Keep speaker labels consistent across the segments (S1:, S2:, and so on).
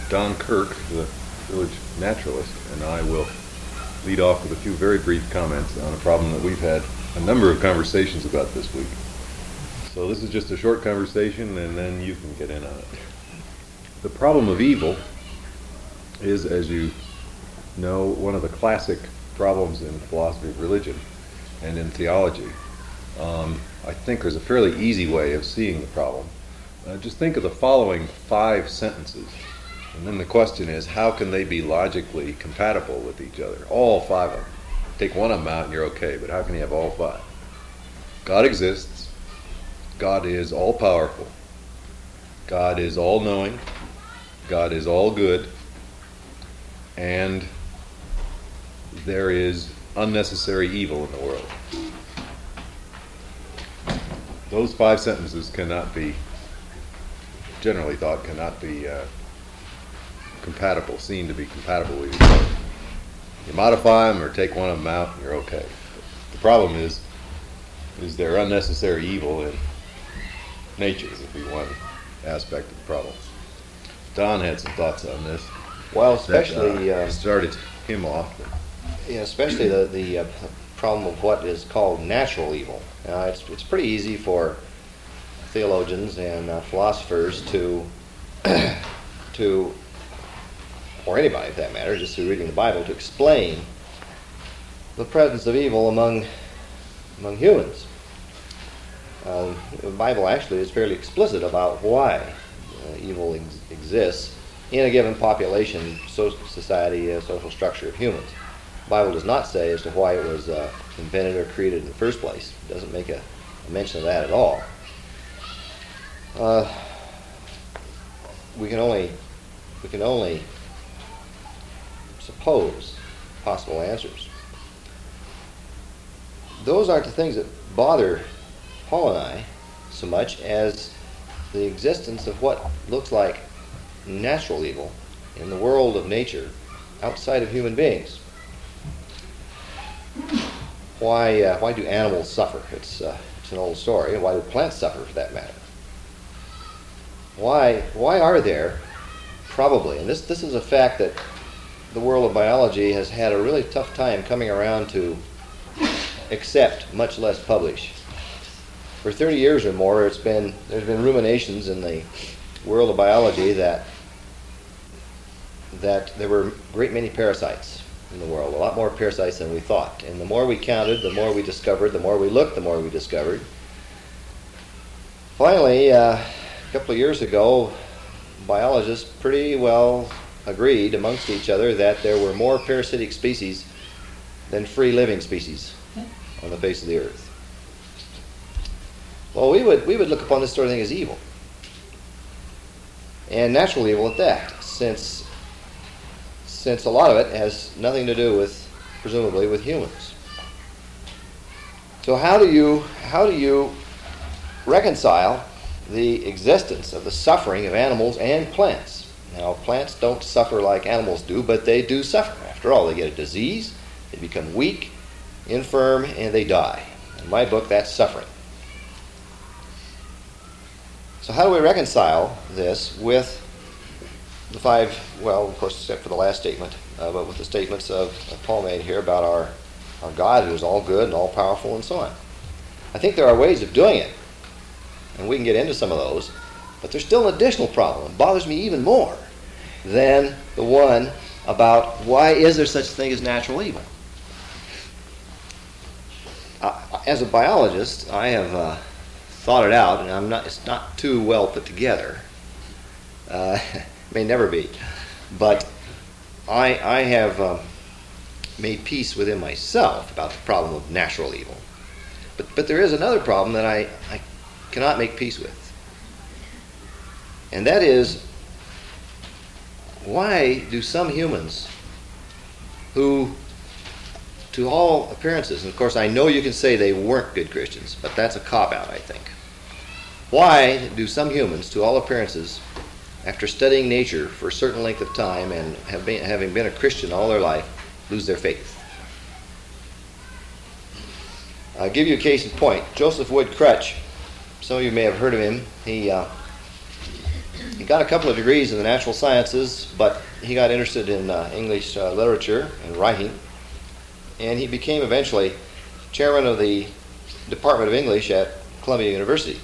S1: Don Kirk, the village naturalist, and I will lead off with a few very brief comments on a problem that we've had a number of conversations about this week. So this is just a short conversation, and then you can get in on it. The problem of evil is, as you know, one of the classic problems in philosophy of religion and in theology. I think there's a fairly easy way of seeing the problem. Just think of the following 5 sentences, and then the question is, how can they be logically compatible with each other? All 5 of them. Take one of them out and you're okay, but how can you have all 5? God exists. God is all-powerful. God is all-knowing. God is all good. And there is unnecessary evil in the world. Those 5 sentences cannot be, generally thought, cannot be compatible, seen to be compatible with each other. You modify them or take one of them out and you're okay. The problem is there unnecessary evil in nature, would be one aspect of the problem. Don had some thoughts on this.
S2: Well, especially
S1: that, started him off.
S2: Especially the problem of what is called natural evil. It's pretty easy for theologians and philosophers to or anybody for that matter, just through reading the Bible, to explain the presence of evil among humans. The Bible actually is fairly explicit about why evil exists in a given population, society, social structure of humans. The Bible does not say as to why it was invented or created in the first place. It doesn't make a mention of that at all. We can only suppose possible answers. Those aren't the things that bother Paul and I so much as the existence of what looks like natural evil in the world of nature outside of human beings. Why do animals suffer? It's an old story. Why do plants suffer, for that matter? Why are there, probably, and this is a fact that the world of biology has had a really tough time coming around to accept, much less publish. For 30 years or more, there's been ruminations in the world of biology that there were a great many parasites in the world, a lot more parasites than we thought. And the more we counted, the more we discovered, the more we looked, the more we discovered. Finally, a couple of years ago, biologists pretty well agreed amongst each other that there were more parasitic species than free living species on the face of the earth. Well, we would look upon this sort of thing as evil, and natural evil at that, since a lot of it has nothing to do with, presumably, with humans. So how do you reconcile the existence of the suffering of animals and plants? Now, plants don't suffer like animals do, but they do suffer. After all, they get a disease, they become weak, infirm, and they die. In my book, that's suffering. So how do we reconcile this with the 5, well, of course, except for the last statement, but with the statements of Paul made here about our God who is all good and all powerful and so on? I think there are ways of doing it, and we can get into some of those, but there's still an additional problem. It bothers me even more than the one about why is there such a thing as natural evil. As a biologist, I have thought it out, and it's not too well put together. May never be. But I have made peace within myself about the problem of natural evil. But there is another problem that I cannot make peace with. And that is, why do some humans who, to all appearances, and of course I know you can say they weren't good Christians, but that's a cop-out, I think. Why do some humans, to all appearances, after studying nature for a certain length of time and having been a Christian all their life, lose their faith? I'll give you a case in point. Joseph Wood Crutch. Some of you may have heard of him. He He got a couple of degrees in the natural sciences, but he got interested in English literature and writing, and he became eventually chairman of the Department of English at Columbia University.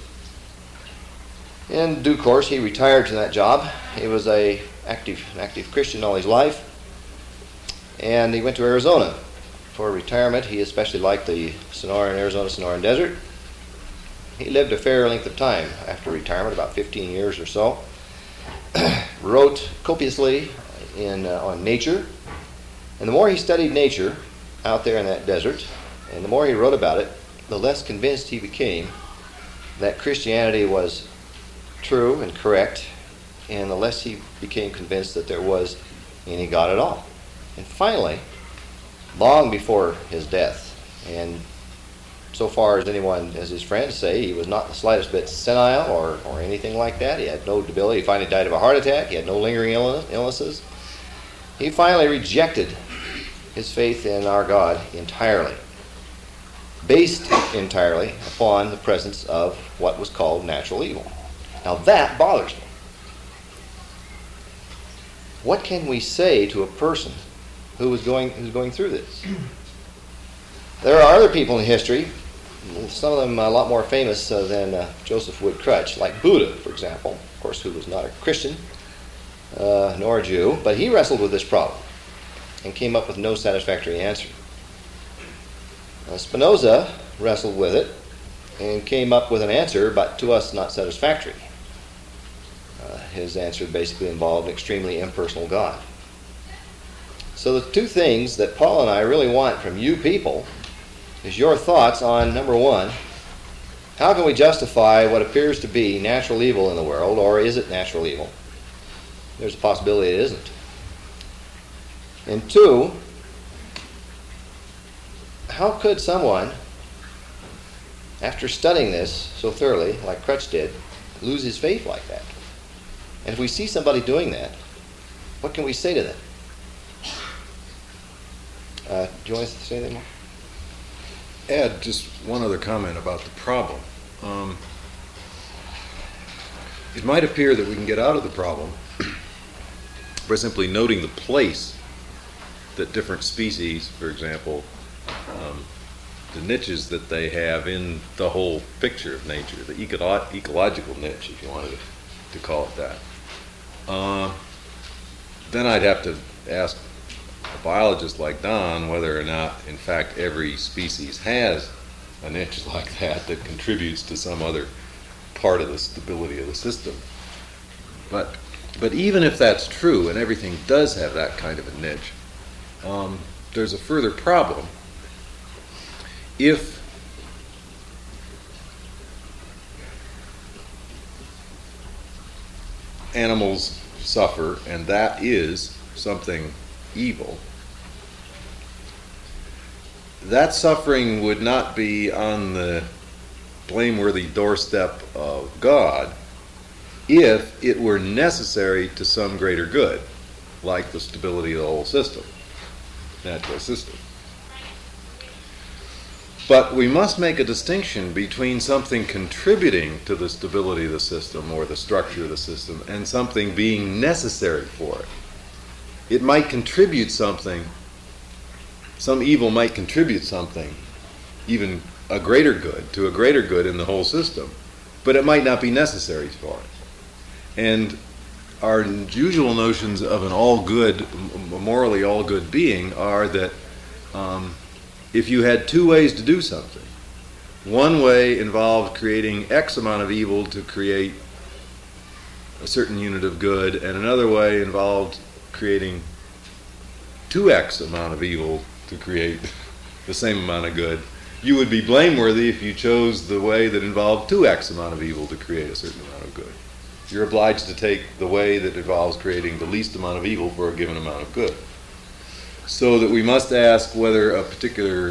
S2: In due course, he retired from that job. He was an active Christian all his life, and he went to Arizona for retirement. He especially liked the Arizona-Sonoran Desert. He lived a fair length of time after retirement, about 15 years or so. Wrote copiously on nature, and the more he studied nature out there in that desert, and the more he wrote about it, the less convinced he became that Christianity was true and correct, and the less he became convinced that there was any God at all. And finally, long before his death, and so far as his friends say, he was not the slightest bit senile or anything like that. He had no debility. He finally died of a heart attack. He had no lingering illnesses. He finally rejected his faith in our God entirely, based entirely upon the presence of what was called natural evil. Now that bothers me. What can we say to a person who's going through this? There are other people in history, some of them a lot more famous than Joseph Wood Crutch, like Buddha, for example, of course, who was not a Christian nor a Jew, but he wrestled with this problem and came up with no satisfactory answer. Spinoza wrestled with it and came up with an answer, but to us not satisfactory. His answer basically involved an extremely impersonal God. So the two things that Paul and I really want from you people is your thoughts on, number one, how can we justify what appears to be natural evil in the world, or is it natural evil? There's a possibility it isn't. And two, how could someone, after studying this so thoroughly, like Crutch did, lose his faith like that? And if we see somebody doing that, what can we say to them? Do you want to say anything more?
S1: Add just one other comment about the problem. It might appear that we can get out of the problem by simply noting the place that different species, for example, the niches that they have in the whole picture of nature, the ecological niche, if you wanted to call it that. Then I'd have to ask a biologist like Don whether or not, in fact, every species has a niche like that contributes to some other part of the stability of the system. But even if that's true, and everything does have that kind of a niche, there's a further problem. If animals suffer, and that is something evil, that suffering would not be on the blameworthy doorstep of God if it were necessary to some greater good, like the stability of the whole system, natural system. But we must make a distinction between something contributing to the stability of the system or the structure of the system and something being necessary for it. It might contribute something, some evil might contribute something, even a greater good, to a greater good in the whole system, but it might not be necessary for it. And our usual notions of an all-good, morally all-good being are that if you had two ways to do something, one way involved creating X amount of evil to create a certain unit of good, and another way involved creating 2x amount of evil to create the same amount of good, you would be blameworthy if you chose the way that involved 2x amount of evil to create a certain amount of good. You're obliged to take the way that involves creating the least amount of evil for a given amount of good. So that we must ask whether a particular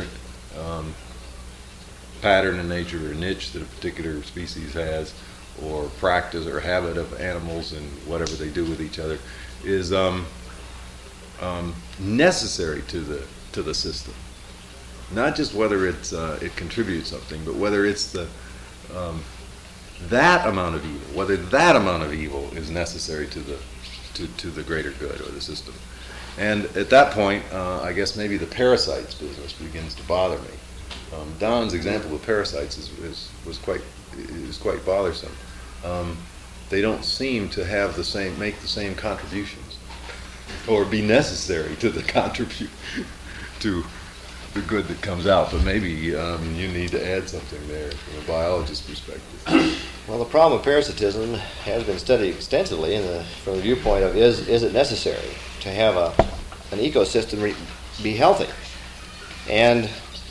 S1: pattern in nature or niche that a particular species has, or practice or habit of animals and whatever they do with each other, is necessary to the system. Not just whether it contributes something, but whether it's that amount of evil, whether that amount of evil is necessary to the greater good or the system. And at that point, I guess maybe the parasites business begins to bother me. Don's example of parasites is quite bothersome. They don't seem to have make the same contributions, or be necessary to the to the good that comes out. But maybe you need to add something there from a biologist's perspective.
S2: Well, the problem with parasitism has been studied extensively from the viewpoint of is it necessary to have an ecosystem be healthy, and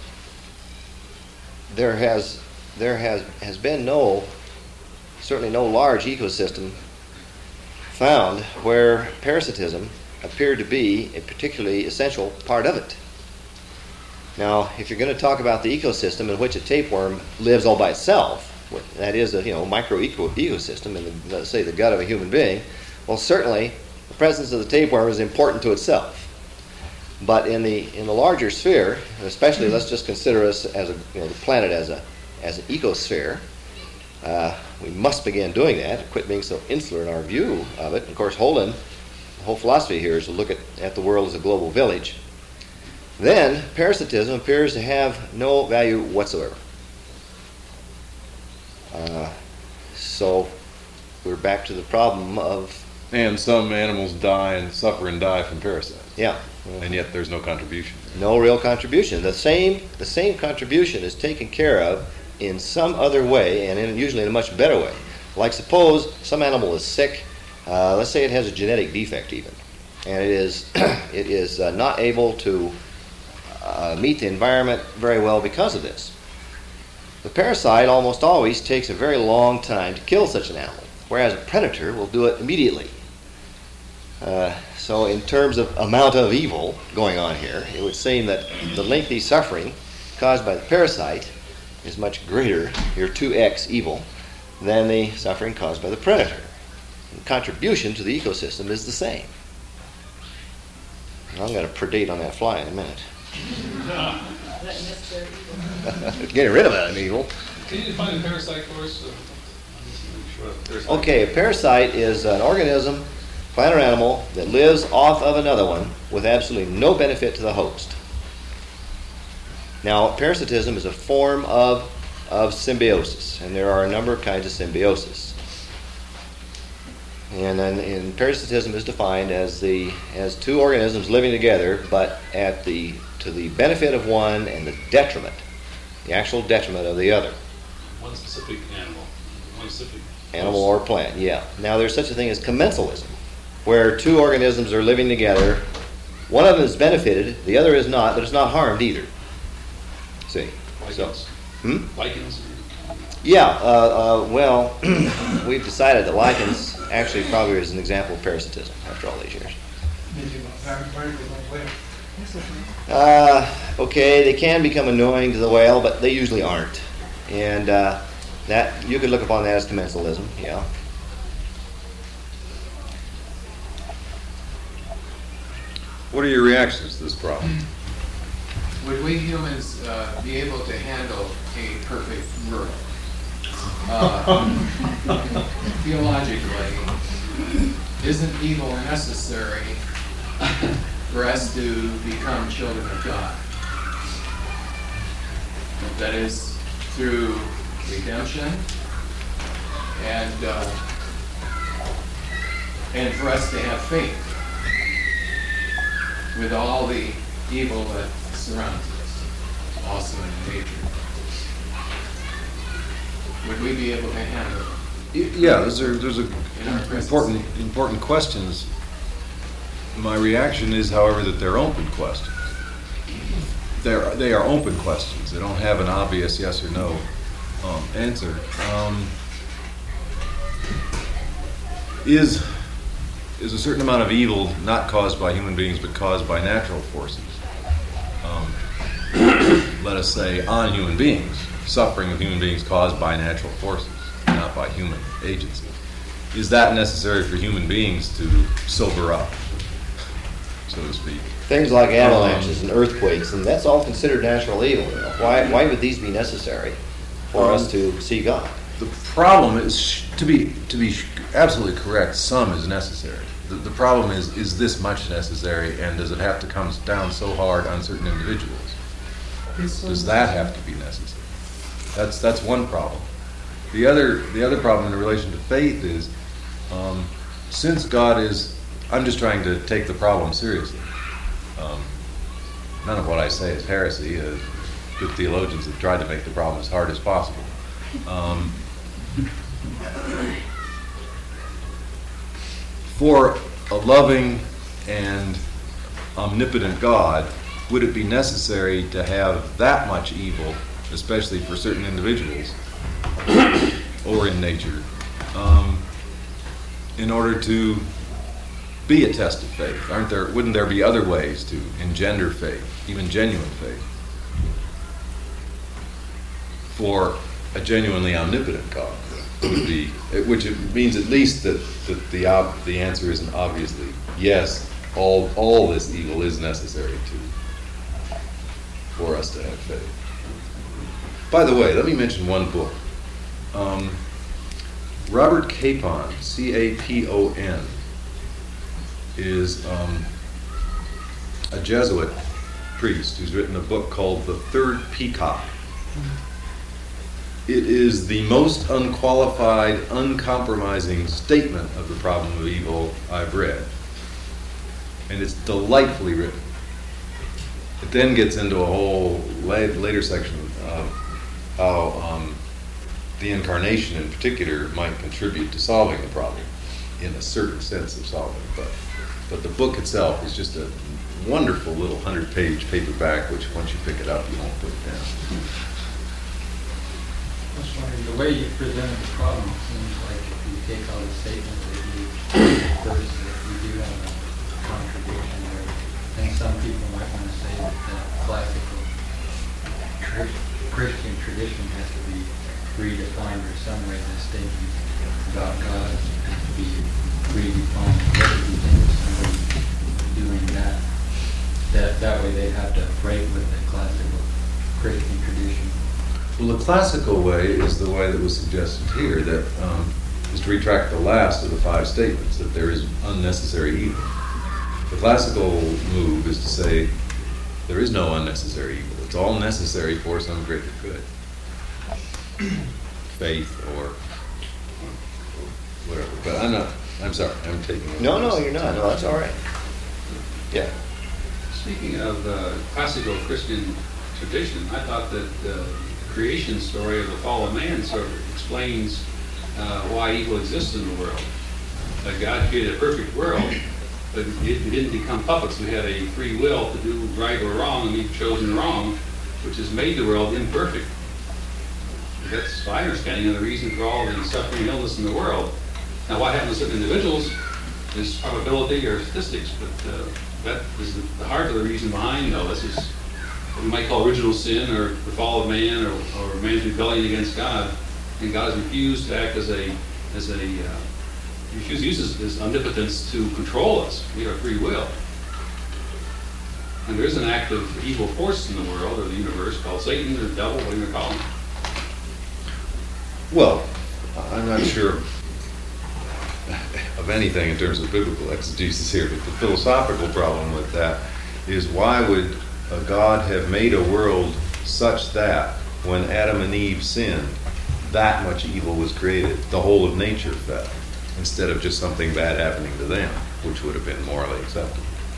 S2: there has been certainly no large ecosystem found where parasitism appeared to be a particularly essential part of it. Now, if you're going to talk about the ecosystem in which a tapeworm lives all by itself, that is a micro ecosystem in let's say the gut of a human being, well, certainly the presence of the tapeworm is important to itself. But in the larger sphere, and especially let's just consider us as the planet as an ecosphere, we must begin doing that, quit being so insular in our view of it. And of course, Holden, the whole philosophy here is to look at the world as a global village. Then parasitism appears to have no value whatsoever. So we're back to the problem of...
S1: And some animals suffer and die from parasites.
S2: Yeah.
S1: And yet there's no contribution.
S2: No real contribution. The same contribution is taken care of in some other way, and usually in a much better way. Like suppose some animal is sick, let's say it has a genetic defect even, and it is not able to meet the environment very well because of this. The parasite almost always takes a very long time to kill such an animal, whereas a predator will do it immediately. So in terms of amount of evil going on here, it would seem that the lengthy suffering caused by the parasite is much greater, your 2x evil, than the suffering caused by the predator. The contribution to the ecosystem is the same. I'm going to predate on that fly in a minute. Getting rid of that evil.
S3: Can you define a parasite for us?
S2: Okay, a parasite is an organism, plant or animal, that lives off of another one with absolutely no benefit to the host. Now, parasitism is a form of symbiosis, and there are a number of kinds of symbiosis. And parasitism is defined as two organisms living together, but to the benefit of one and the actual detriment of the other.
S3: One specific
S2: animal or plant, yeah. Now, there's such a thing as commensalism, where two organisms are living together. One of them is benefited, the other is not, but it's not harmed either. See?
S3: Lichens. Lichens?
S2: Yeah, well, we've decided that lichens actually probably is an example of parasitism after all these years. Okay, they can become annoying to the whale, but they usually aren't. And that you could look upon that as commensalism, yeah.
S1: What are your reactions to this problem?
S4: Would we humans be able to handle a perfect world? Theologically, isn't evil necessary for us to become children of God? That is through redemption and for us to have faith with all the evil that surrounds us, also in nature. Would we be able to handle it?
S1: Yeah, there's important questions. My reaction is, however, that they're open questions. They are open questions. They don't have an obvious yes or no answer. Is a certain amount of evil not caused by human beings but caused by natural forces? Let us say on human beings, suffering of human beings caused by natural forces, not by human agency. Is that necessary for human beings to sober up, so to speak?
S2: Things like avalanches and earthquakes, and that's all considered natural evil. Why would these be necessary for us to see God?
S1: The problem is, to be absolutely correct, some is necessary. The problem is this much necessary, and does it have to come down so hard on certain individuals? Does that have to be necessary? That's one problem. The other problem in relation to faith is, since God is, I'm just trying to take the problem seriously. None of what I say is heresy. Good theologians have tried to make the problem as hard as possible. For a loving and omnipotent God, would it be necessary to have that much evil, especially for certain individuals or in nature, in order to be a test of faith? Wouldn't there be other ways to engender faith, even genuine faith, for a genuinely omnipotent God? Would be, which it means at least that the answer isn't obviously yes. All this evil is necessary for us to have faith. By the way, let me mention one book. Robert Capon, C-A-P-O-N, is a Jesuit priest who's written a book called The Third Peacock. It is the most unqualified, uncompromising statement of the problem of evil I've read. And it's delightfully written. It then gets into a whole later section of how the incarnation in particular might contribute to solving the problem, in a certain sense of solving it. But the book itself is just a wonderful little 100-page paperback, which once you pick it up, you won't put it down.
S5: I was wondering, the way you presented the problem seems like if you take all the statements that you first, that you do have a contradiction there. And some people might want to say that the classical Christian tradition has to be redefined, or some way the statement about God has to be redefined. What do you think of somebody doing that? That way they'd have to break with the classical Christian tradition.
S1: Well, the classical way is the way that was suggested here, that is to retract the last of the 5 statements, that there is unnecessary evil. The classical move is to say there is no unnecessary evil. It's all necessary for some greater good. Faith or whatever. But I'm sorry, I'm taking it.
S2: No, you're not. No, that's all right. Yeah.
S3: Speaking of classical Christian tradition, I thought that the creation story of the fall of man sort of explains why evil exists in the world. That God created a perfect world, but we didn't become puppets. We had a free will to do right or wrong, and we've chosen wrong, which has made the world imperfect. That's my understanding of the reason for all the suffering and illness in the world. Now, what happens to certain individuals is probability or statistics, but that is the heart of the reason behind all this. Is what we might call original sin, or the fall of man, or man's rebellion against God, and God has refused to act he refused to use his omnipotence to control us. We have free will. And there is an active evil force in the world or the universe called Satan or the devil, whatever you call him.
S1: Well, I'm not sure of anything in terms of biblical exegesis here, but the philosophical problem with that is, why would a God have made a world such that when Adam and Eve sinned, that much evil was created, the whole of nature fell, instead of just something bad happening to them, which would have been morally acceptable?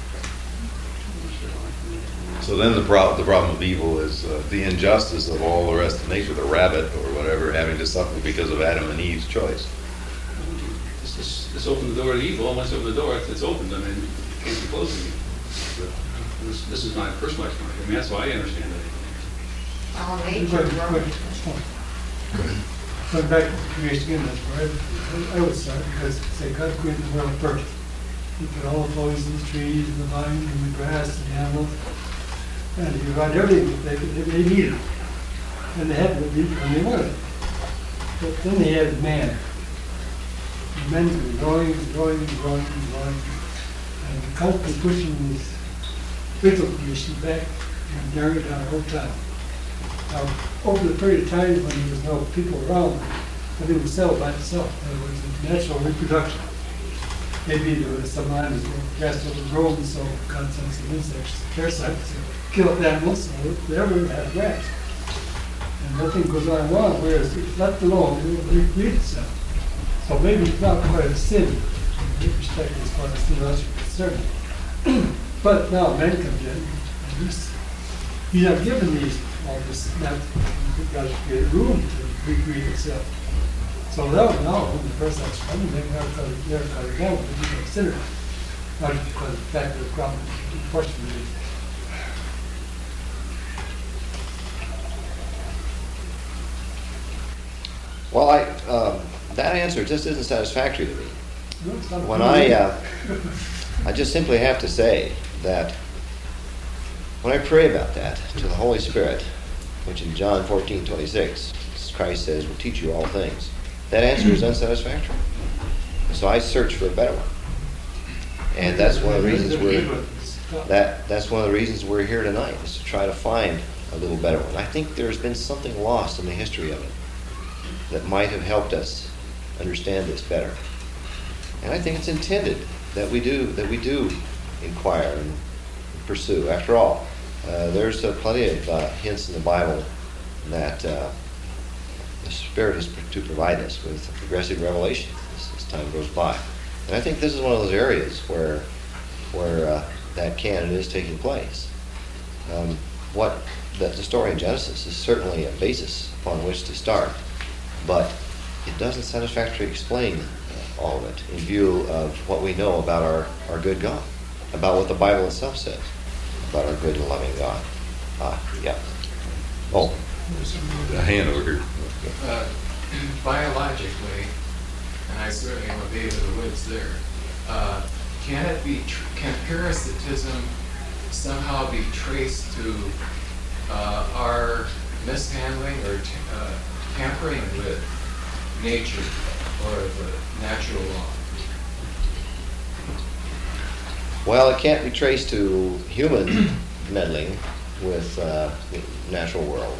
S1: So then the problem of evil is the injustice of all the rest of nature, the rabbit or whatever, having to suffer because of Adam and Eve's choice.
S3: This opened the door to evil, and once you open the door, it's opened, and then it can't be closed again. This is my personal explanation. I mean, that's why I understand it.
S6: All nature
S7: Going back to creation again, that's where I would start, because say God created the world perfect. He put all the poisons, trees, and the vines, and the grass, and the animals, and he provided everything that they needed. And they had what they wanted. But then they had man. And man's been growing, and constantly pushing this physical creation back and narrowing it down the whole time. Now, over the period of time when there was no people around, everything was settled by itself. There was a natural reproduction. Maybe there was some land that grass wasn't growing, so God sent some insects, parasites, to kill animals, so whatever had grass. And nothing goes on wrong, whereas it's left alone, it will recreate itself. So maybe it's not quite a sin, in that respect, as far as theology is concerned. But now man comes in, and he's not given these, all this, not, God has created room to recreate itself. So that now, when the parasites come, they never cut it down, they become considered. Not because of the fact that the crop, unfortunately,
S2: Well, that answer just isn't satisfactory to me.
S7: no, it's not a
S2: When
S7: problem.
S2: I just simply have to say that when I pray about that to the Holy Spirit, which in John 14:26, Christ says, will teach you all things, that answer is unsatisfactory. So I search for a better one. And that's one of the reasons that's one of the reasons we're here tonight, is to try to find a little better one. I think there's been something lost in the history of it that might have helped us understand this better. And I think it's intended that we do inquire and pursue. After all, there's plenty of hints in the Bible that the Spirit is to provide us with progressive revelation as time goes by. And I think this is one of those areas where that canon is taking place. The story in Genesis is certainly a basis upon which to start, but it doesn't satisfactorily explain all of it in view of what we know about our good God, about what the Bible itself says about our good and loving God. Yeah. Oh.
S1: A hand over here.
S4: Biologically, and I certainly am a babe of the woods there, can parasitism somehow be traced to our mishandling or tampering with nature or the natural law?
S2: Well, it can't be traced to human meddling with the natural world.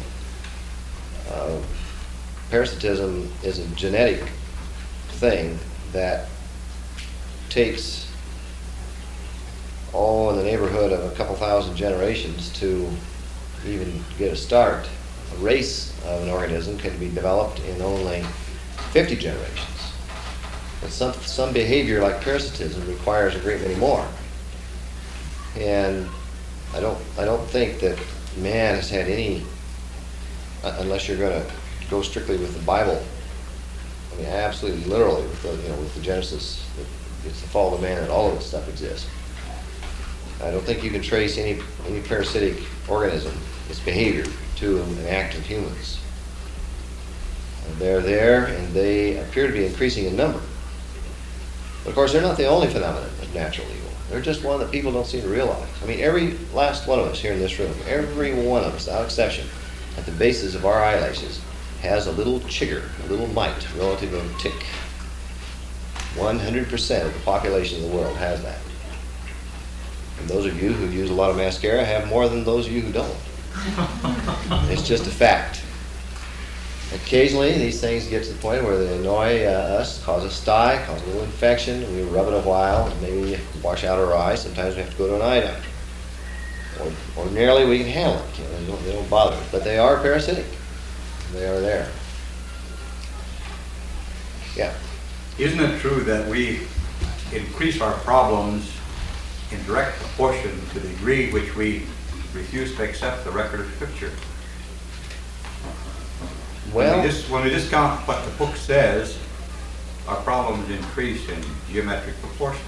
S2: Parasitism is a genetic thing that takes in the neighborhood of a couple thousand generations to even get a start. A race of an organism can be developed in only 50 generations. But some behavior like parasitism requires a great many more. And I don't think that man has had any, unless you're going to go strictly with the Bible. I mean, absolutely, literally, with the Genesis, it's the fall of man, and all of this stuff exists. I don't think you can trace any parasitic organism, its behavior, to an act of humans. And they're there, and they appear to be increasing in number. But of course, they're not the only phenomenon of natural evil. They're just one that people don't seem to realize. I mean, every last one of us here in this room, every one of us, without exception, at the bases of our eyelashes, has a little chigger, a little mite relative to a tick. 100% of the population of the world has that. And those of you who use a lot of mascara have more than those of you who don't. It's just a fact. Occasionally, these things get to the point where they annoy us, cause a sty, cause a little infection, and we rub it a while, and maybe wash out our eyes. Sometimes we have to go to an eye doctor. Ordinarily, we can handle it. They don't bother us. But they are parasitic. They are there. Yeah.
S8: Isn't it true that we increase our problems in direct proportion to the degree which we refuse to accept the record of Scripture?
S2: Well,
S8: when we discount what the book says, our problems increase in geometric proportion.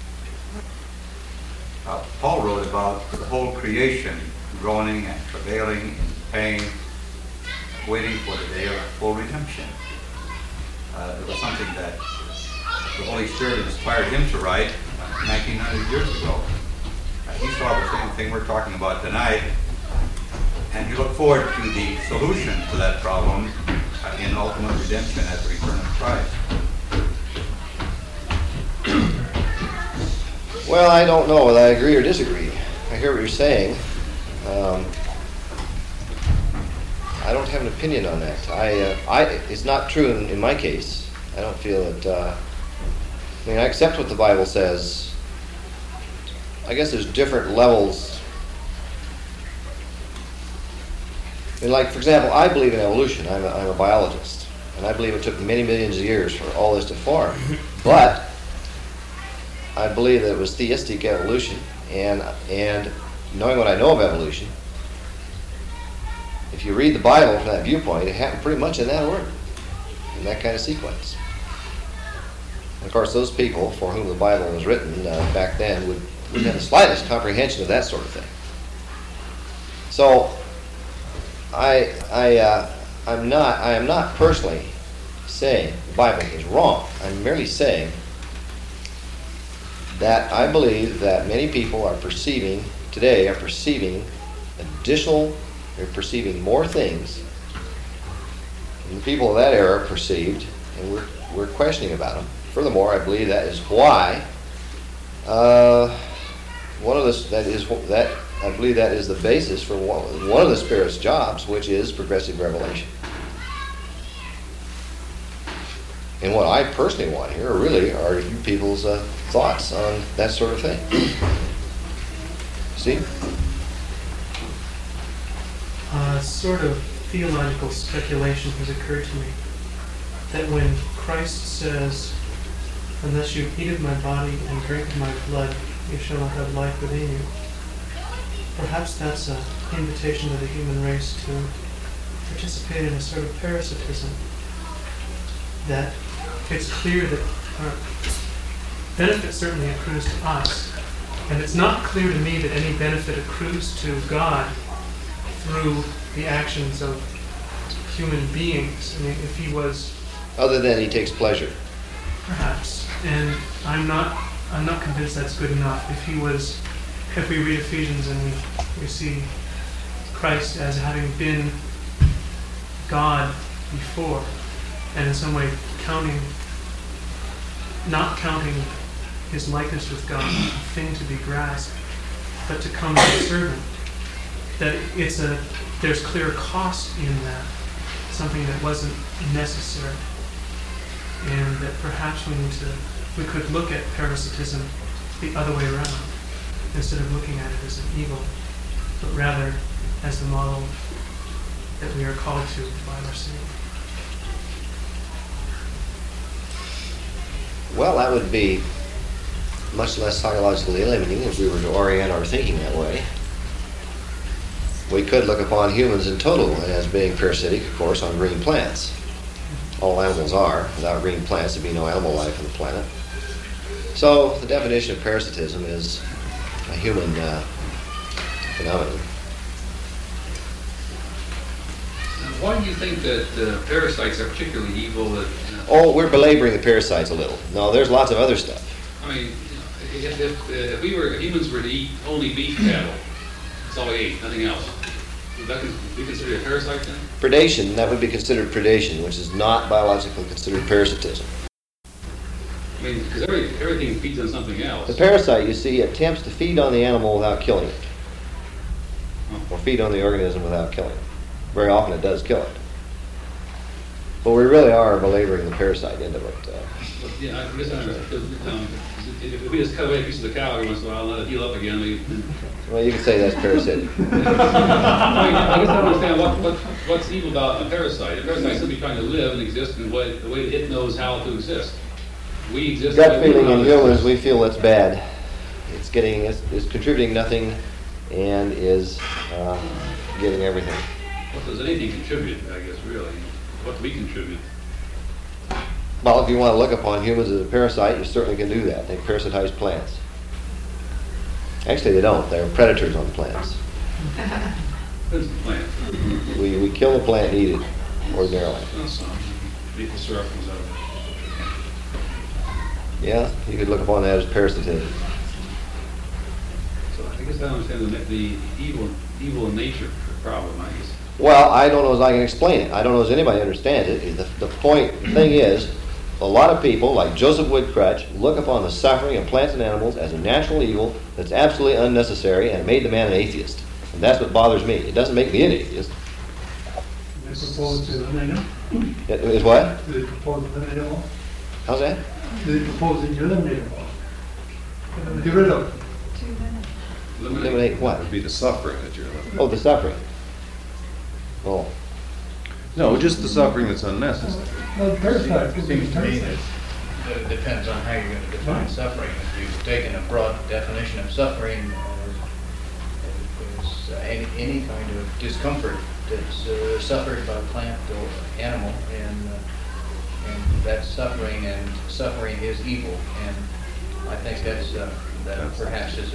S8: Paul wrote about the whole creation groaning and travailing in pain, waiting for the day of full redemption. It was something that the Holy Spirit inspired him to write 1900 years ago. He saw the same thing we're talking about tonight, and he looked forward to the solution to that problem in ultimate redemption at the return of Christ.
S2: Well, I don't know whether I agree or disagree. I hear what you're saying. I don't have an opinion on that. It's not true in my case. I don't feel that. I accept what the Bible says. I guess there's different levels. Like, for example, I believe in evolution. I'm a biologist, and I believe it took many millions of years for all this to form. But I believe that it was theistic evolution, and knowing what I know of evolution, if you read the Bible from that viewpoint, it happened pretty much in that order, in that kind of sequence. And of course, those people for whom the Bible was written back then wouldn't have the slightest comprehension of that sort of thing. So, I am not personally saying the Bible is wrong. I'm merely saying that I believe that many people today are perceiving they're perceiving more things than the people of that era perceived, and we're questioning about them. Furthermore, I believe that is why I believe that is the basis for one of the Spirit's jobs, which is progressive revelation. And what I personally want here really are you people's thoughts on that sort of thing. Steve?
S9: Sort of theological speculation has occurred to me that when Christ says, "Unless you eat of my body and drink of my blood, you shall not have life within you," perhaps that's an invitation to the human race to participate in a sort of parasitism. That it's clear that benefit certainly accrues to us, and it's not clear to me that any benefit accrues to God through the actions of human beings. I mean, if he was...
S2: Other than he takes pleasure.
S9: Perhaps. And I'm not convinced that's good enough. If we read Ephesians and we see Christ as having been God before, and in some way not counting his likeness with God a thing to be grasped, but to come as a servant, that there's clear cost in that, something that wasn't necessary, and that perhaps we could look at parasitism the other way around, instead of looking at it as an evil, but rather as the model that we are called to by our Savior.
S2: Well, that would be much less psychologically limiting if we were to orient our thinking that way. We could look upon humans in total as being parasitic, of course, on green plants. All animals are. Without green plants, there'd be no animal life on the planet. So the definition of parasitism is a human phenomenon.
S3: Now, why do you think that parasites are particularly evil?
S2: Oh, we're belaboring the parasites a little. No, there's lots of other stuff.
S3: I mean, if humans were to eat only beef cattle, that's all we ate, nothing else, would that be considered a parasite then?
S2: Predation, that would be considered predation, which is not biologically considered parasitism.
S3: I mean, because everything feeds on something else.
S2: The parasite, you see, attempts to feed on the animal without killing it, or feed on the organism without killing it. Very often it does kill it. But we really are belaboring the parasite end of it.
S3: Yeah, I guess I understand. If we just cut away a piece of the cow every once in a while and let it heal up again,
S2: Well, you can say that's parasitic.
S3: I guess I don't understand what's evil about a parasite. A parasite is simply trying to live and exist in the way that it knows how to exist. We exist.
S2: Gut feeling in humans, we feel it's bad. It's contributing nothing and is getting everything.
S3: What does anything contribute, I guess, really? What do we contribute?
S2: Well, if you want to look upon humans as a parasite, you certainly can do that. They parasitize plants. Actually, they don't. They're predators on plants.
S3: What's the plant?
S2: We kill the plant and eat it, ordinarily.
S3: That's some maple syrup comes out of it.
S2: Yeah, you could look upon that as parasitism.
S3: So I guess I don't understand the evil nature problem, I guess.
S2: Well, I don't know as I can explain it. I don't know as anybody understands it. The thing is, a lot of people, like Joseph Woodcrutch, look upon the suffering of plants and animals as a natural evil that's absolutely unnecessary and made the man an atheist. And that's what bothers me. It doesn't make me an atheist.
S7: They propose to eliminate them.
S2: Is what?
S7: Do they propose to eliminate them all?
S2: How's that?
S7: Do they propose that you eliminate them all? Get rid of them.
S2: Eliminate
S1: That
S2: what?
S1: would be the suffering that you're looking
S2: Oh, the suffering. Oh,
S1: No, just the suffering that's unnecessary.
S7: Well, parasites.
S10: It seems to me that it depends on how you're going to define suffering. If you've taken a broad definition of suffering, is any kind of discomfort that's suffered by plant or animal, and that's suffering, and suffering is evil. And I think that perhaps is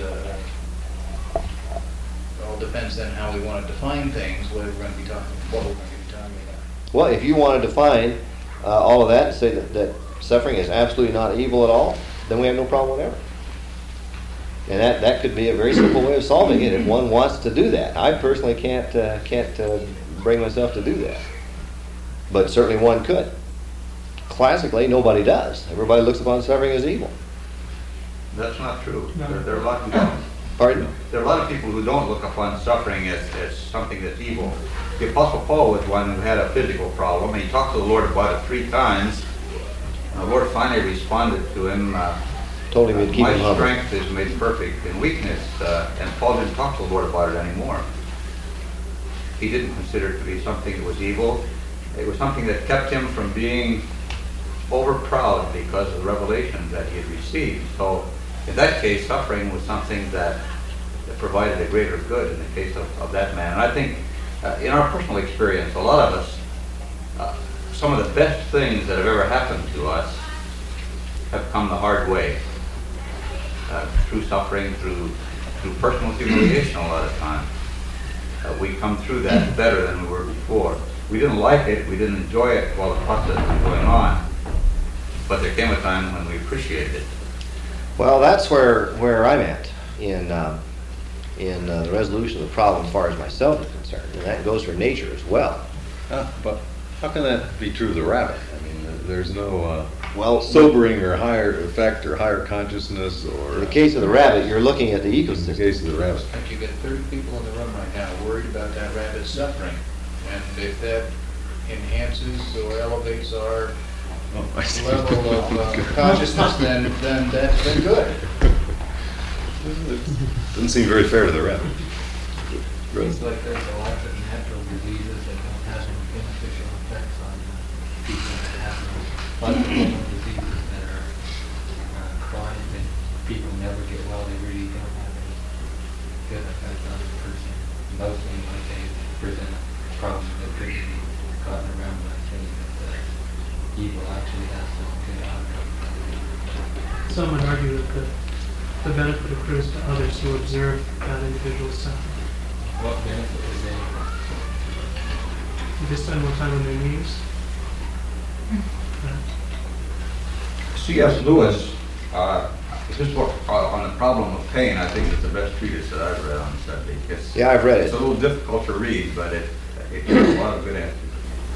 S10: all depends on how we want to define things, what we're going to be talking about.
S2: well, if you want to define all of that and say that suffering is absolutely not evil at all, then we have no problem whatever. And that could be a very simple way of solving it if one wants to do that. I personally can't bring myself to do that, but certainly one could. Classically, nobody does. Everybody looks upon suffering as evil.
S8: That's not true.
S7: No.
S8: There are a lot who don't.
S2: Pardon?
S8: There are a lot of people who don't look upon suffering as something that's evil. The Apostle Paul was one who had a physical problem, and he talked to the Lord about it 3 times. And the Lord finally responded to him,
S2: Told him he'd keep him
S8: my
S2: humble.
S8: strength is made perfect in weakness. And Paul didn't talk to the Lord about it anymore. He didn't consider it to be something that was evil. It was something that kept him from being over proud because of the revelation that he had received. So in that case, suffering was something that provided a greater good in the case of that man. And I think in our personal experience, a lot of us, some of the best things that have ever happened to us have come the hard way. Through suffering, through personal humiliation a lot of times. We come through that better than we were before. We didn't like it, we didn't enjoy it while the process was going on. But there came a time when we appreciated it.
S2: Well, that's where I'm at in the resolution of the problem as far as myself is concerned, and that goes for nature as well.
S1: But how can that be true of the rabbit? I mean, there's no
S2: Well,
S1: sobering or higher effect or higher consciousness or...
S2: in the case of the rabbit, you're looking at the
S1: In the
S2: ecosystem.
S1: case of the rabbit.
S10: But you got 30 people in the room right now worried about that rabbit's suffering. And if that enhances or elevates our
S1: Oh, I see.
S10: level of consciousness, then that's been good.
S1: Doesn't seem very fair to the rabbit.
S5: Seems like there's a lot of natural diseases that don't have any beneficial effects on people that have them. Lots of common diseases that are chronic and people never get well, they really don't have any good effect on the person. Most things like they present a problem that could be gotten around by saying that evil actually has some good outcome.
S9: Some would argue that the benefit accrues to others who observe that individual suffering.
S5: What benefit is there?
S9: You just spend more time on their knees.
S8: C.S. Lewis, his book on the problem of pain, I think is the best treatise that I've read on the subject.
S2: Yeah, I've read it.
S8: It's a little difficult to read, but it gives a lot of good answers.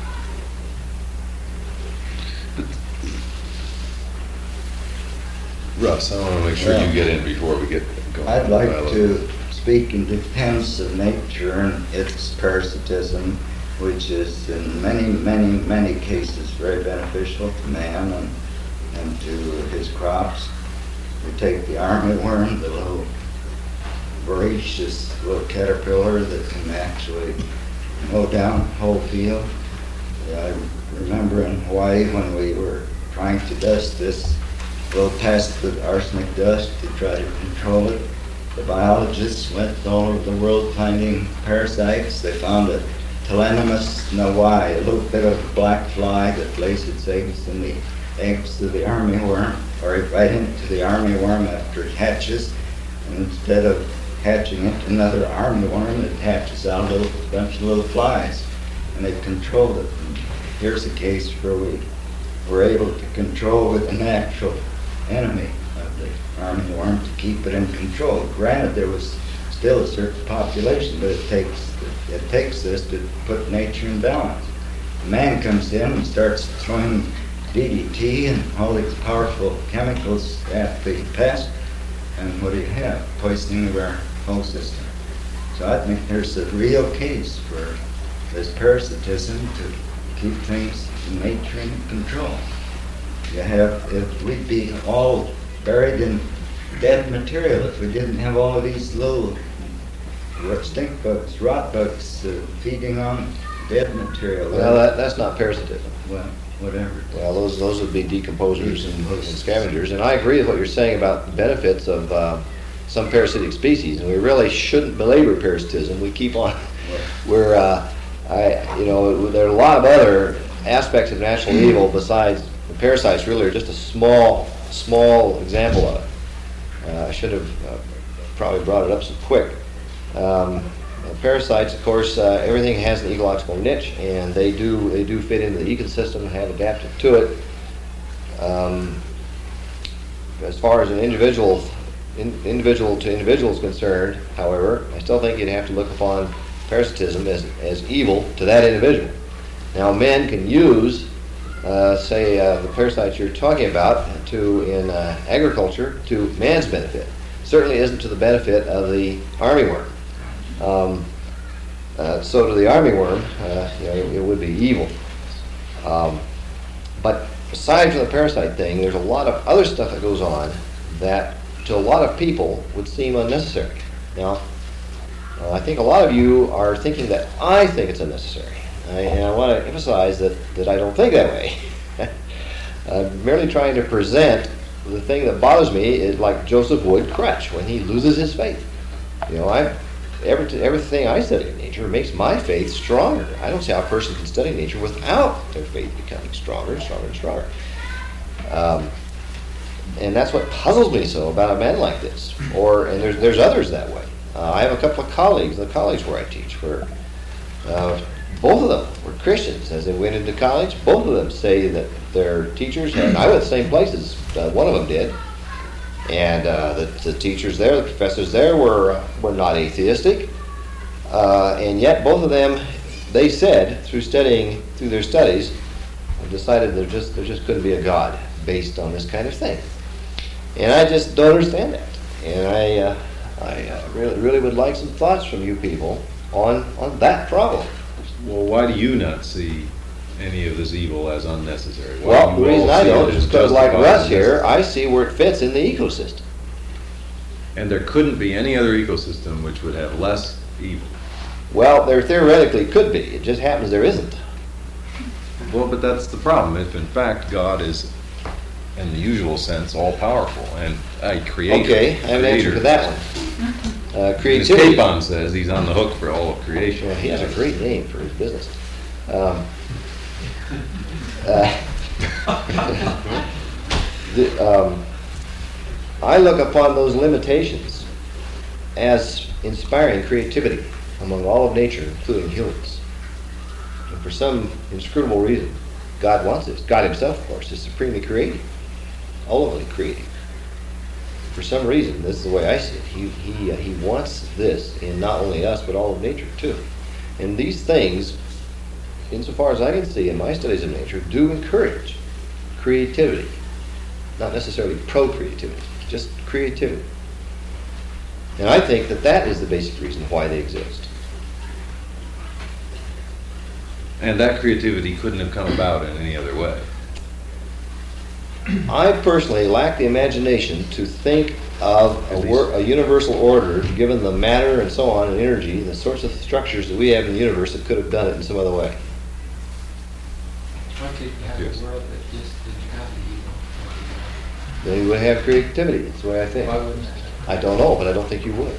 S1: Russ, I want to make sure you get in before we get going.
S11: I'd like to speak in defense of nature and its parasitism, which is in many cases very beneficial to man and to his crops. We take the armyworm, the little voracious little caterpillar that can actually mow down a whole field. I remember in Hawaii when we were trying to dust this little test with arsenic dust to try to control it. The biologists went all over the world finding parasites. They found a Telenomys nawai, a little bit of black fly that lays its eggs in the eggs of the armyworm, or right into the armyworm after it hatches. And instead of hatching into another armyworm, it hatches out a bunch of little flies. And they controlled it. And here's a case where we were able to control with a natural enemy of the armyworm to keep it in control. Granted, there was still a certain population, but it takes this to put nature in balance. Man comes in and starts throwing DDT and all these powerful chemicals at the pest, and what do you have? Poisoning of our whole system. So I think there's a real case for there's parasitism to keep things in nature in control. You have, if we'd be all buried in dead material if we didn't have all of these little stink bugs, rot bugs feeding on dead material.
S2: Well, that's not parasitism.
S11: Well, whatever.
S2: Well, those would be decomposers and scavengers. And I agree with what you're saying about the benefits of some parasitic species, and we really shouldn't belabor parasitism. We keep on. There are a lot of other aspects of natural evil besides the parasites. Really, are just a small example of it. I should have probably brought it up so quick. Parasites, of course, everything has an ecological niche, and they do fit into the ecosystem and have adapted to it. As far as an individual to individual is concerned, however, I still think you'd have to look upon parasitism as evil to that individual. Now, men can use, the parasites you're talking about in agriculture to man's benefit. Certainly isn't to the benefit of the armyworm. So to the armyworm, it would be evil. But aside from the parasite thing, there's a lot of other stuff that goes on that to a lot of people would seem unnecessary. Now, I think a lot of you are thinking that I think it's unnecessary. And I want to emphasize that I don't think that way. I'm merely trying to present the thing that bothers me is like Joseph Wood Crutch when he loses his faith. Everything I study in nature makes my faith stronger. I don't see how a person can study nature without their faith becoming stronger and stronger and stronger. And that's what puzzles me so about a man like this. And there's others that way. I have a couple of colleagues in the college where I teach where both of them were Christians. As they went into college, both of them say that their teachers had, I went to the same places, one of them did, and the teachers there, the professors there were not atheistic, and yet both of them, they said, through their studies, decided there just couldn't be a God based on this kind of thing. And I just don't understand that. And I really would like some thoughts from you people on that problem.
S1: Well, why do you not see any of this evil as unnecessary?
S2: Well, the reason I don't is because, like Russ here, I see where it fits in the ecosystem.
S1: And there couldn't be any other ecosystem which would have less evil.
S2: Well, there theoretically could be. It just happens there isn't.
S1: Well, but that's the problem. If in fact God is, in the usual sense, all-powerful and a creator.
S2: Okay, I have an answer to that one. Creativity.
S1: As Capon says, he's on the hook for all of creation.
S2: Well, he has a great name for his business. I look upon those limitations as inspiring creativity among all of nature, including humans. And for some inscrutable reason, God wants this. God himself, of course, is supremely creative, ultimately creative. For some reason, this is the way I see it. He wants this in not only us, but all of nature too. And these things, insofar as I can see in my studies of nature, do encourage creativity. Not necessarily pro-creativity, just creativity. And I think that is the basic reason why they exist.
S1: And that creativity couldn't have come about in any other way.
S2: I personally lack the imagination to think of a universal order, given the matter and so on and energy, the sorts of structures that we have in the universe that could have done it in some other way.
S5: Why couldn't you have
S1: Yes.
S5: a world that just didn't have the evil?
S2: Then you would have creativity. That's the way I think.
S5: Why wouldn't it?
S2: I don't know, but I don't think you would.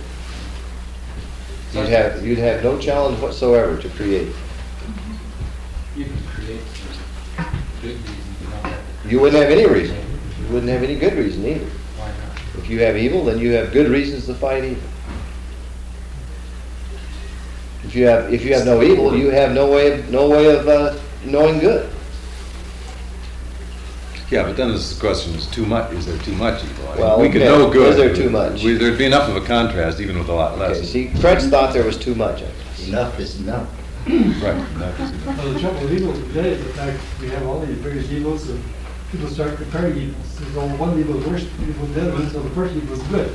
S2: You'd have no challenge whatsoever to create.
S5: You can create some good reasons, you don't have to.
S2: You wouldn't have any reason. You wouldn't have any good reason either.
S5: Why not?
S2: If you have evil, then you have good reasons to fight evil. If you have no evil, you have no way of knowing good.
S1: Yeah, but then the question is too much. Is there too much evil? I mean,
S2: Well,
S1: we could
S2: okay.
S1: know good.
S2: Is there too much?
S1: There'd be enough of a contrast, even with a lot less.
S2: Okay, see, Fred thought there was too much of it.
S11: Enough is enough.
S1: Right. That is enough.
S7: Well, the trouble with evil today is the fact we have all these various evils, and people start comparing evils. There's only one evil is worse evil than the other one, so the first evil is good.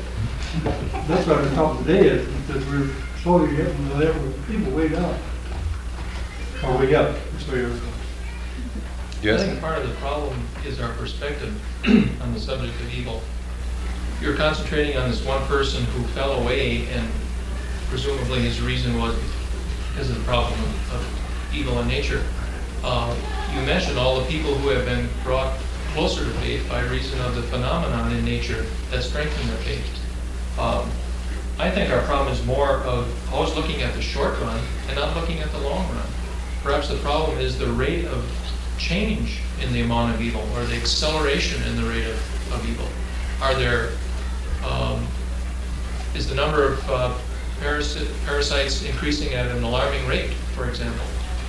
S7: That's what our problem today is that we're slowly getting the level of evil way down. Or way up, which way you're going.
S12: I
S1: Yes?
S12: think part of the problem is our perspective on the subject of evil. You're concentrating on this one person who fell away, and presumably his reason was because of the problem of evil in nature. You mentioned all the people who have been brought closer to faith by reason of the phenomenon in nature that strengthen their faith. I think our problem is more of always looking at the short run and not looking at the long run. Perhaps the problem is the rate of change in the amount of evil, or the acceleration in the rate of evil. Are there, is the number of parasites increasing at an alarming rate, for example?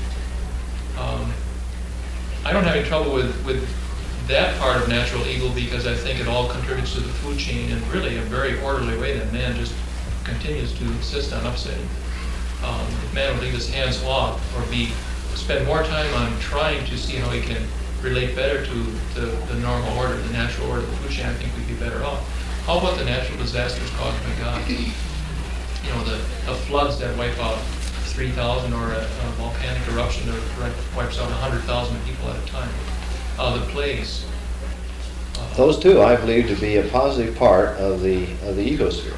S12: I don't have any trouble with that part of natural evil, because I think it all contributes to the food chain in really a very orderly way that man just continues to insist on upsetting. If man would leave his hands off, or spend more time on trying to see how he can relate better to the normal order, the natural order of the food chain, I think we'd be better off. How about the natural disasters caused by God? You know, the floods that wipe out 3,000, or a volcanic eruption that wipes out 100,000 people at a time. The plagues.
S2: Those two I believe to be a positive part of the ecosphere.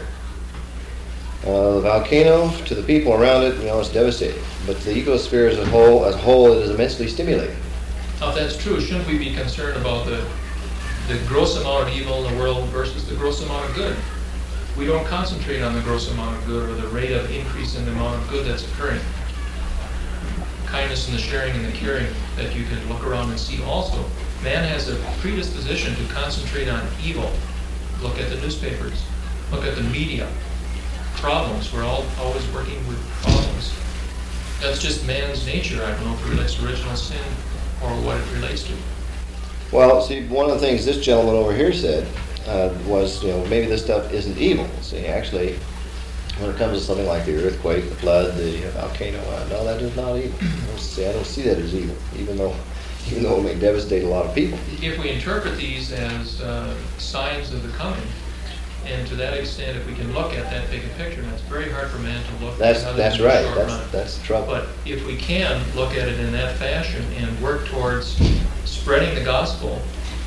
S2: The volcano, to the people around it, it's devastating. But the ecosphere as a whole, it is immensely stimulating.
S12: Now, if that's true, shouldn't we be concerned about the gross amount of evil in the world versus the gross amount of good? We don't concentrate on the gross amount of good, or the rate of increase in the amount of good that's occurring. Kindness and the sharing and the caring that you can look around and see also. Man has a predisposition to concentrate on evil. Look at the newspapers. Look at the media. Problems. We're all always working with problems. That's just man's nature. I don't know if it relates to original sin or what it relates to.
S2: Well, see, one of the things this gentleman over here said was, maybe this stuff isn't evil. See, actually, when it comes to something like the earthquake, the flood, the volcano, no, that is not evil. I don't see that as evil, even though it may devastate a lot of people.
S12: If we interpret these as signs of the coming, and to that extent, if we can look at that bigger picture, and it's very hard for man to look at
S2: That's right.
S12: short run.
S2: That's the trouble.
S12: But if we can look at it in that fashion and work towards spreading the gospel,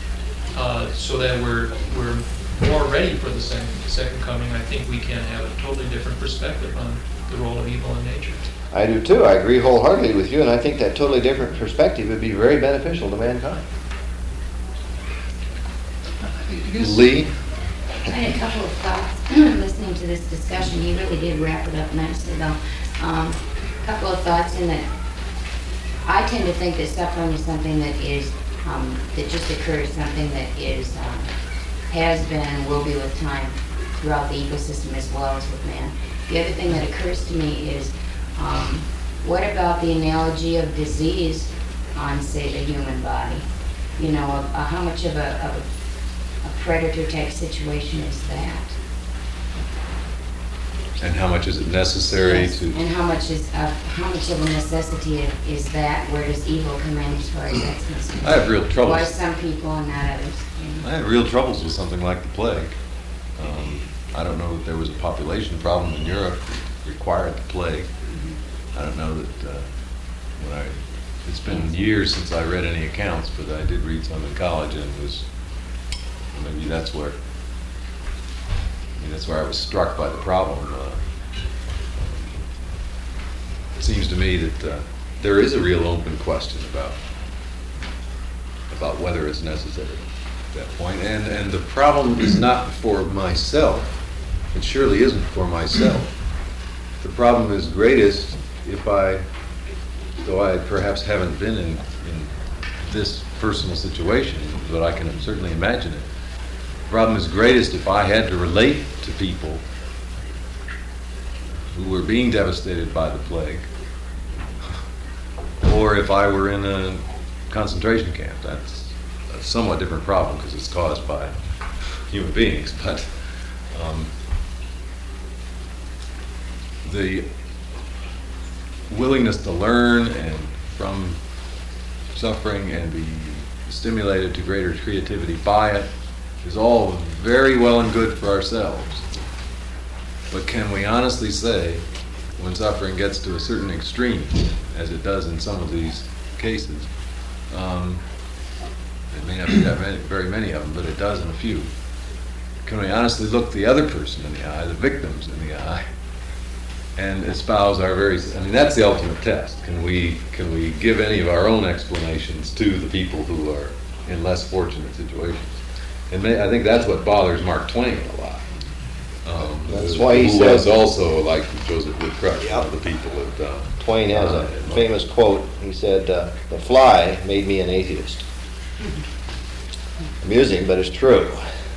S12: so that we're more ready for the second coming, I think we can have a totally different perspective on the role of evil in nature.
S2: I do too. I agree wholeheartedly with you, and I think that totally different perspective would be very beneficial to mankind. Lee?
S6: I had a couple of thoughts listening to this discussion. You really did wrap it up nicely, though. A couple of thoughts in that I tend to think that suffering is something that is that just occurs, something that is has been and will be with time throughout the ecosystem as well as with man. The other thing that occurs to me is what about the analogy of disease on, say, the human body? How much of a predator type situation is that?
S1: And how much is it necessary
S6: Yes.
S1: to...
S6: And how much of a necessity is that? Where does evil come in as far as that's concerned?
S1: I have real troubles.
S6: Why some people and not others?
S1: I had real troubles with something like the plague. I don't know that there was a population problem in Europe that required the plague. I don't know that it's been years since I read any accounts, but I did read some in college, and maybe that's where I was struck by the problem. It seems to me that there is a real open question about whether it's necessary at that point. And the problem is not for myself. It surely isn't for myself. The problem is greatest if though I perhaps haven't been in this personal situation, but I can certainly imagine it. The problem is greatest if I had to relate to people who were being devastated by the plague, or if I were in a concentration camp. That's a somewhat different problem because it's caused by human beings, but the willingness to learn and from suffering and be stimulated to greater creativity by it is all very well and good for ourselves. But can we honestly say when suffering gets to a certain extreme, as it does in some of these cases, it may not be that many, very many of them, but it does in a few. Can we honestly look the other person in the eye, the victims in the eye, and espouse our very, I mean, that's the ultimate test. Can we give any of our own explanations to the people who are in less fortunate situations? And I think that's what bothers Mark Twain a lot.
S2: That's why he
S1: who
S2: said-
S1: was also, like Joseph Wood Crutch, one of the people that...
S2: Twain has a famous quote. He said, "The fly made me an atheist." Amusing, but it's true.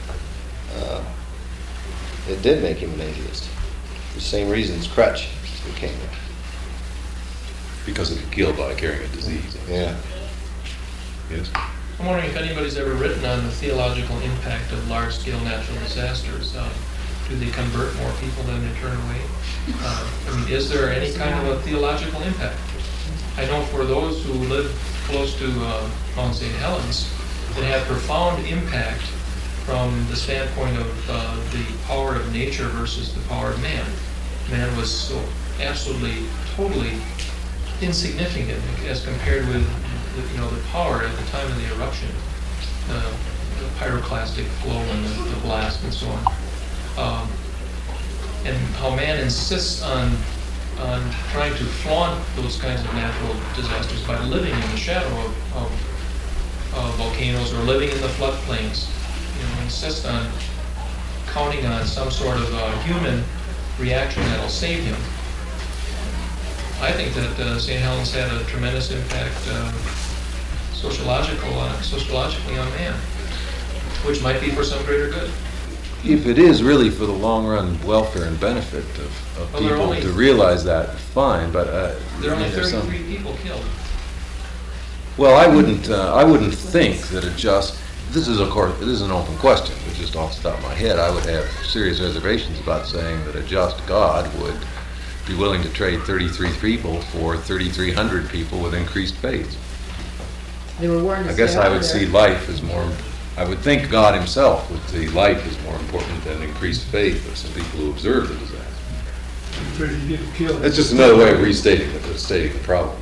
S2: It did make him an atheist. The same reasons Crutch became one.
S1: Because it could kill by carrying a disease.
S2: Yeah.
S1: Yes?
S12: I'm wondering if anybody's ever written on the theological impact of large-scale natural disasters. Do they convert more people than they turn away? I mean, is there any kind of a theological impact? I know for those who live close to Mount St. Helens, it had profound impact from the standpoint of the power of nature versus the power of man. Man was so absolutely, totally insignificant as compared with the power at the time of the eruption, the pyroclastic flow and the blast and so on. And how man insists on trying to flaunt those kinds of natural disasters by living in the shadow of volcanoes or living in the floodplains. Insist on counting on some sort of human reaction that'll save him. I think that St. Helens had a tremendous impact sociologically on man, which might be for some greater good.
S1: If it is really for the long run welfare and benefit of
S12: Well, there are
S1: people
S12: only-
S1: to realize that, fine, but
S12: There are only
S1: there's some...
S12: 33 people killed.
S1: Well, I wouldn't think that this is, of course, it is an open question, but just off the top of my head, I would have serious reservations about saying that a just God would be willing to trade 33 people for 3,300 people with increased faith.
S13: They were warned to
S1: I guess
S13: stay
S1: I
S13: out
S1: would
S13: of
S1: see
S13: there.
S1: life as more, I would think God himself would see life as more important than increased faith of some people who observe the disaster.
S7: 30 people killed.
S1: That's just another way of stating the problem.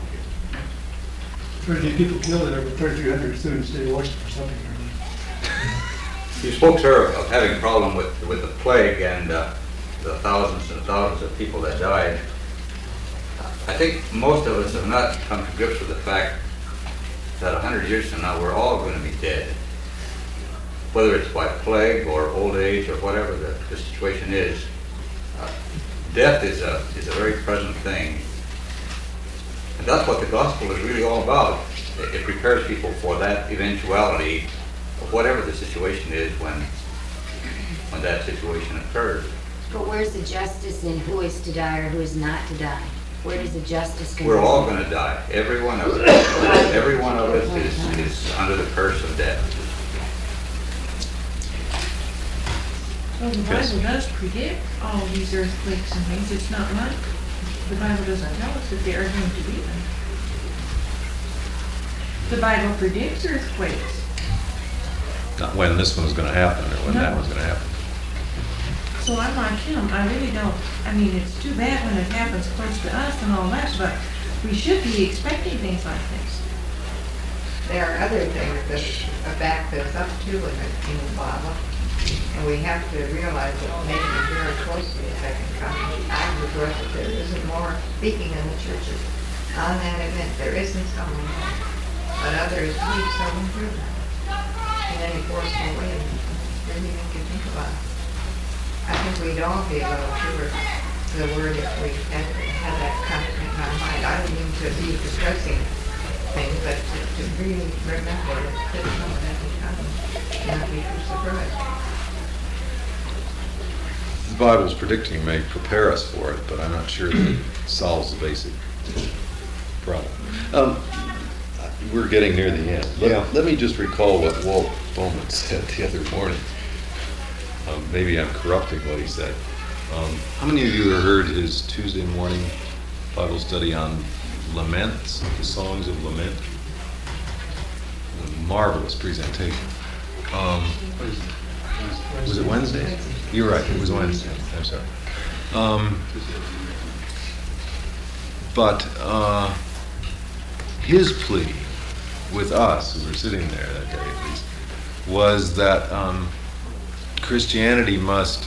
S7: 30 people killed there, but 3,300 students stayed watching for something.
S8: You spoke, sir, of having a problem with the plague and the thousands and thousands of people that died. I think most of us have not come to grips with the fact that 100 years from now we're all going to be dead. Whether it's by plague or old age or whatever the situation is, death is a very present thing. And that's what the gospel is really all about. It prepares people for that eventuality, whatever the situation is when that situation occurs.
S6: But where's the justice in who is to die or who is not to die? Where does the justice come in?
S8: We're all going to die. Every one of us. Every one of us is under the curse of death.
S13: Well, the Bible does predict all these earthquakes and things. It's not like the Bible doesn't tell us that they are going to be them. The Bible predicts earthquakes.
S1: Not when this one was going to happen or when that was going to happen.
S13: So I'm like him. I really don't. I mean, it's too bad when it happens close to us and all that, but we should be expecting things like this.
S14: There are other things that back this up too in the Bible. And we have to realize that maybe very close to the second coming. I regret that there isn't more speaking in the churches on that event. There isn't someone there. But others need someone through that. In any forceful way, really make you think about it. I think we'd all be a little truer to the word if we had that constant in our mind. I don't mean to be distressing things, but to really remember that someone at the time and not be too surprised.
S1: The Bible's predicting may prepare us for it, but I'm not sure that it solves the basic problem. We're getting near the end. Let me just recall what Walt Bowman said the other morning. Maybe I'm corrupting what he said. How many of you have heard his Tuesday morning Bible study on laments, the songs of lament? A marvelous presentation. Was it Wednesday? You're right, it was Wednesday. I'm sorry. But his plea with us, who were sitting there that day at least, was that Christianity must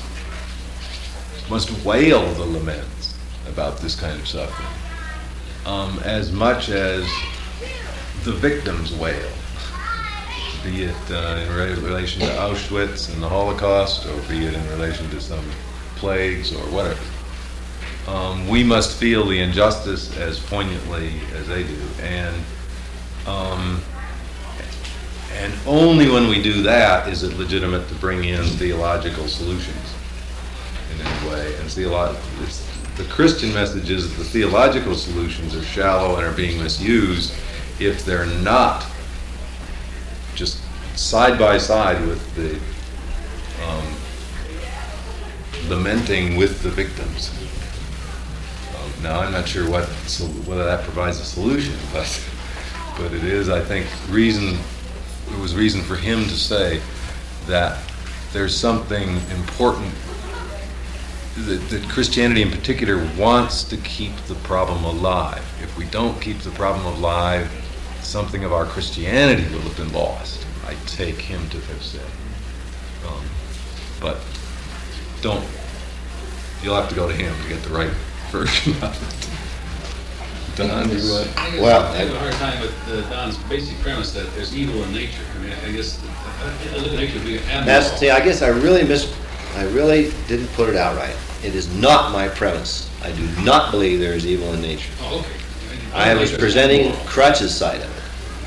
S1: wail the laments about this kind of suffering as much as the victims wail, be it in relation to Auschwitz and the Holocaust, or be it in relation to some plagues or whatever. We must feel the injustice as poignantly as they do, and only when we do that is it legitimate to bring in theological solutions in any way. And the Christian message is that the theological solutions are shallow and are being misused if they're not just side by side with the lamenting with the victims. Now, I'm not sure whether that provides a solution, but it is, I think, it was reason for him to say that there's something important, that Christianity in particular wants to keep the problem alive. If we don't keep the problem alive, something of our Christianity will have been lost, I take him to have said. But you'll have to go to him to get the right version of it. Don,
S3: I have a hard time with Don's basic premise that there's evil in nature. I mean, I guess I look at nature as being abnormal.
S2: See, I guess I really didn't put it out right. It is not my premise. I do not believe there is evil in nature.
S3: Oh, okay.
S2: I was presenting Crutch's side of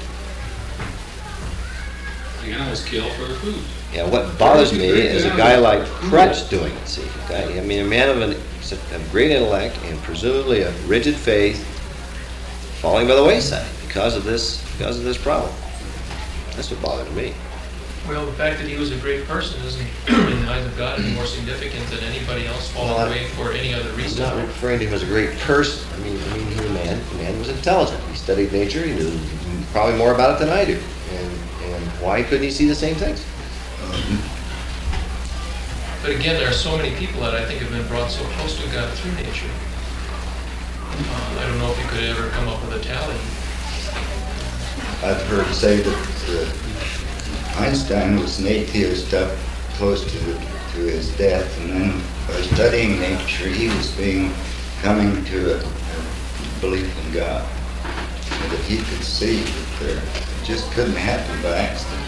S2: it.
S3: The animals kill for food.
S2: Yeah, what bothers me is a guy like Crutch doing it, see. I mean, a man of great intellect and presumably a rigid faith falling by the wayside because of this problem. That's what bothered me.
S12: Well, the fact that he was a great person isn't, in the eyes of God, any more significant than anybody else falling away for any other reason.
S2: I'm not referring to him as a great person. I mean, he was a man. The man was intelligent. He studied nature. He knew probably more about it than I do. And why couldn't he see the same things?
S12: But again, there are so many people that I think have been brought so close to God through nature. I don't know if you could ever come up with a tally.
S11: I've heard say that Einstein was an atheist up close to his death, and then by studying nature, he was coming to a belief in God, and that he could see that it just couldn't happen by accident.